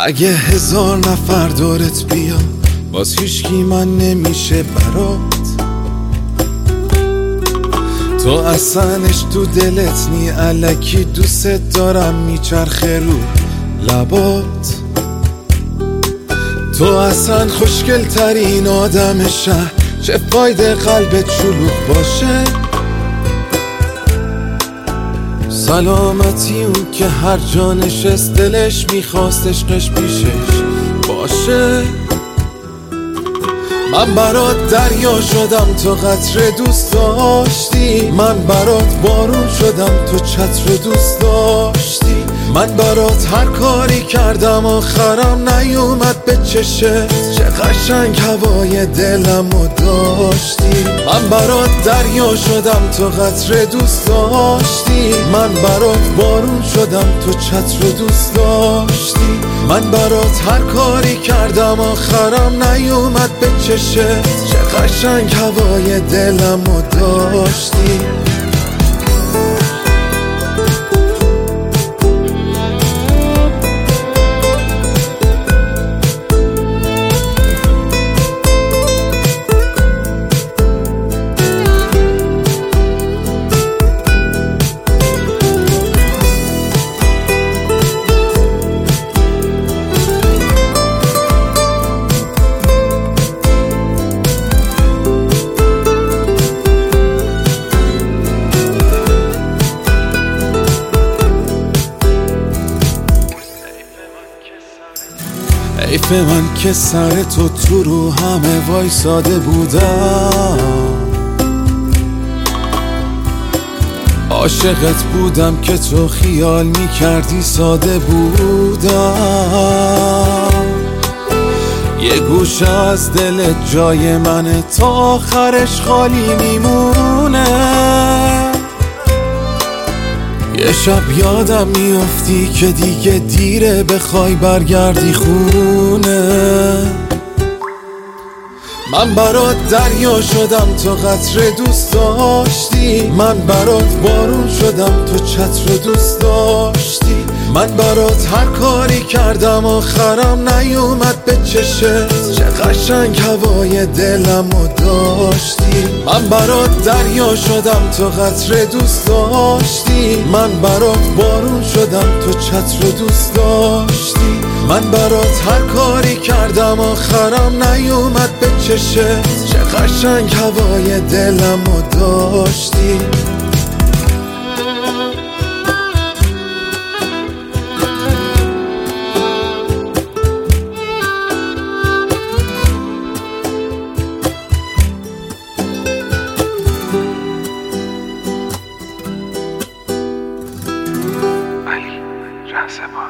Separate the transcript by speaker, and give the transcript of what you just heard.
Speaker 1: اگه 1000 نفر دورت بیا باز هیچکی من نمیشه برات. تو اصلش تو دلت نی، الکی دوست دارم میچرخه رو لبات. تو اصلا خوشگل ترین آدم شهر، چه فایده قلبت شلوغ باشه. سلامتی اون که هر جا نشست دلش میخواست عشقش پیشش باشه. من برات دریا شدم تو قطره دوست داشتی، من برات بارون شدم تو چتر دوست داشتی. من برات هر کاری کردم آخرم نیومد به چشت، چه قشنگ هوای دلمو داشتی. من برات دریا شدم تو قطره دوست داشتی، من برات بارون شدم تو چتر دوست داشتی. من برات هر کاری کردم آخرم نیومد به چشت، چه قشنگ هوای دلمو داشتی. حیف من که سر تو رو همه وایساده بودم. عاشقت بودم که تو خیال میکردی ساده بودم. یه گوشه از دلت جای منه تا آخرش خالی میمونه. یه شب یادم میافتی که دیگه دیره بخوای برگردی خونه. من برات دریا شدم تو قطره دوست داشتی، من برات بارون شدم تو چتر دوست داشتی. من برات هر کاری کردم آخرم نیومد به چشت، چه قشنگ هوای دلمو داشتی. من برات دریا شدم تو قطره دوست داشتی، من برات بارون شدم تو چتر دوست داشتی. من برات هر کاری کردم آخرم نیومد به چشت، چه قشنگ هوای دلمو داشتی.
Speaker 2: علی رهزبان